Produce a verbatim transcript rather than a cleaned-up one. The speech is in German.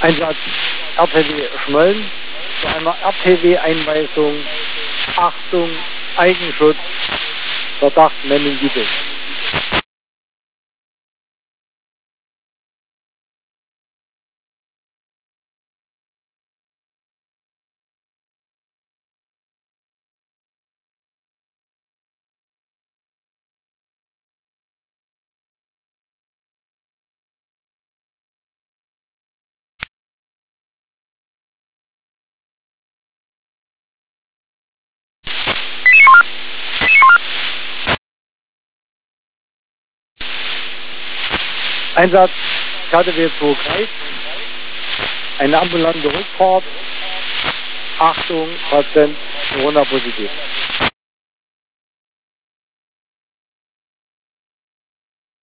Einsatz R T W Schmölln zu einer R T W-Einweisung. Achtung, Eigenschutz, Verdacht Meningitis. Einsatz K D W zwei Kreis, eine ambulante Rückfahrt. Achtung, Patient Corona-positiv.